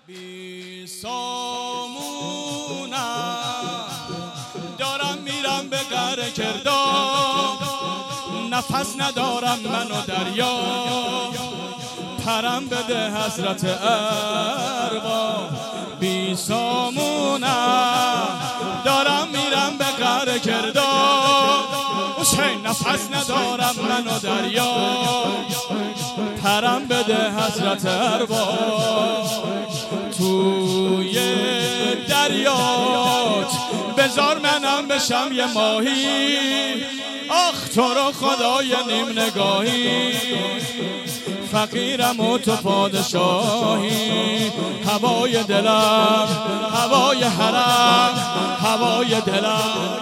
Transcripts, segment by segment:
بی سامونم دارم میرم به قعر کردار، نفس ندارم من و دریا، پرم بده حضرت ارباب. بی سامونم دارم میرم به قعر کردار، حسین نفس ندارم من و دریا، پرم بده حضرت ارباب. توی دریات بذار منم بشم یه ماهی، آخ تو رو خدای نیم نگاهی، فقیرم و تو پادشاهی. هوای دلم هوای حرم، هوای دلم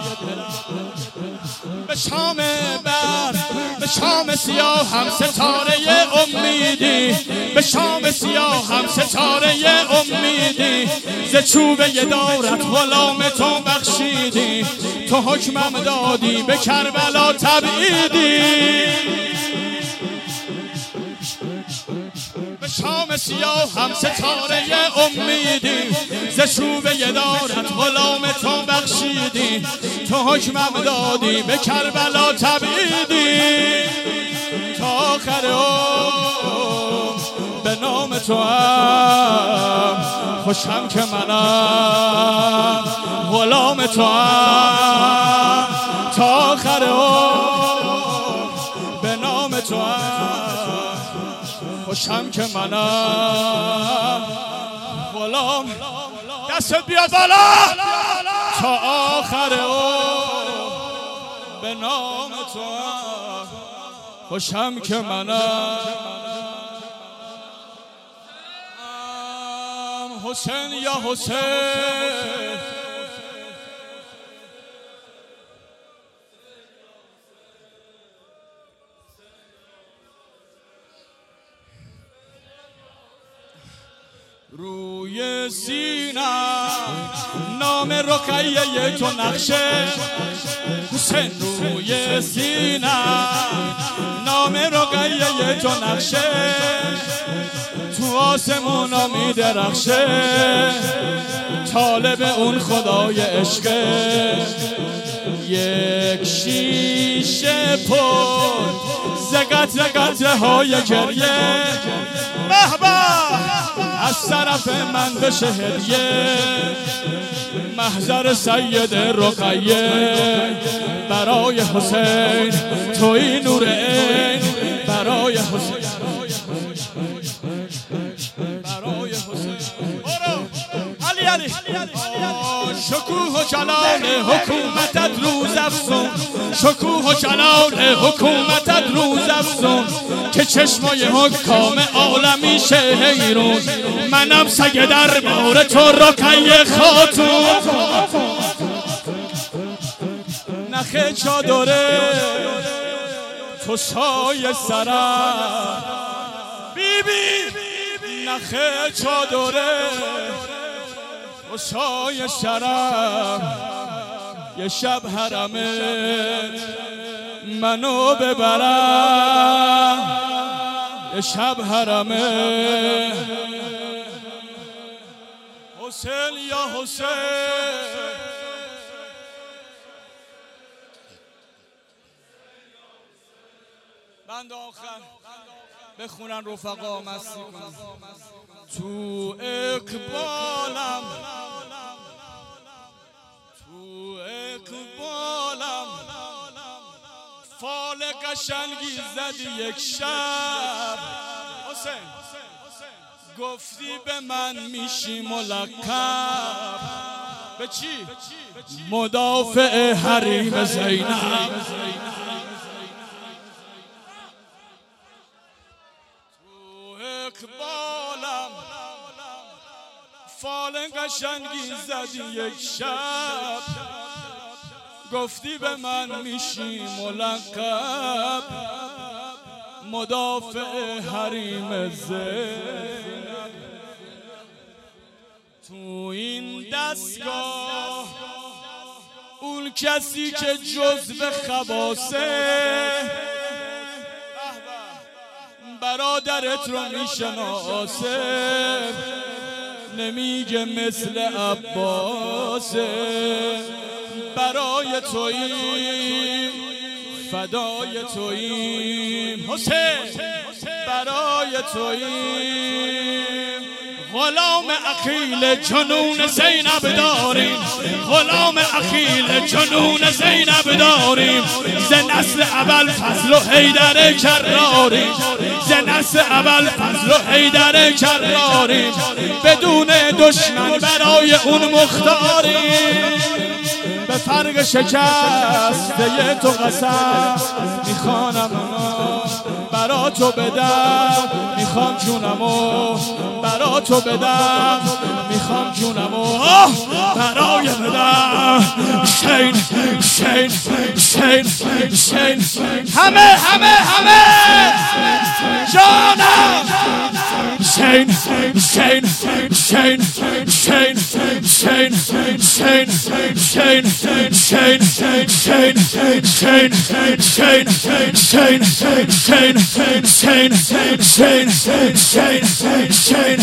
به شام برد، به شام سیاه هم ستاره امیدی، به شام سیاه هم ستاره امیدی. ز چوب یه دارت غلام تو بخشیدی، تو حکمم دادی به کربلا تبعیدی. به شام سیاه هم ستاره امیدی، ز چوب یه دارت غلام تو بخشیدی، تو حکمم دادی به کربلا تبعیدی. تا آخر عمر به نام تو هم خوشم که منم غلام تو هم. تا آخر عمر به نام تو هم خوشم که منم غلام. دستت بیاد بالا. تا آخر عمر به نام تو هم خوشم که منم. حسین یا حسین، روی سینم نام رقیه تو نقشه، حسین روی سینم نام رقیه تو نقشه، تو آسمونا می درخشه، طالب اون خدای عشقه. یک شیشه پر زقطره های گریه، به به از طرف من بشه هدیه، محضر سید رقیه. برای حسین توی نور عین، برای حسین، برای حسین علی علی. شکوه و جلال حکومتت روز افزون، شکوه و جلال حکومتت روز افزون، که چشمای حکام عالمی شه حیرون. منم سگ دربار تو رقیه خاتون، نخه چادره تو سایه سرم، بی بی نخه چادره تو سایه سرم. یه شب حرمت منو ببرم، یه شب حرمت. حسین یا حسین، بند آخر بخونن رفقا مستی کنن. تو اقبالم، تو اقبالم فال قشنگی زدی یک شب. حسین گفتی به من میشی ملقب به چی؟ مدافع حریم زینب. اقبالم فال قشنگی زدی یک شب، گفتی به من میشی ملقب مدافع حریم زینب. تو این دستگاه اون کسی که جزو خباسه برادرت رو میشناسه، نمیگه مثل عباسه. برای توییم فدای توییم حسین، برای توییم غلام عقیل جنون زینب داریم، غلام عقیل جنون زینب داریم. ز نسل ابوالفضل و حیدر کراریم، ز نسل ابوالفضل و حیدر کراریم. بدون دشمن برای اون مختاریم. به فرق شکسته تو قسم میخوانم برا تو بدم، میخوام جونمو برا تو بدم، میخوام جونمو برای بدم. حسین حسین حسین حسین همه جانم. حسین حسین حسین حسین حسین حسین حسین حسین حسین حسین حسین حسین حسین حسین حسین حسین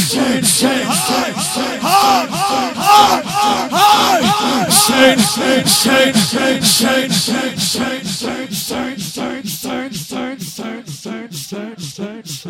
حسین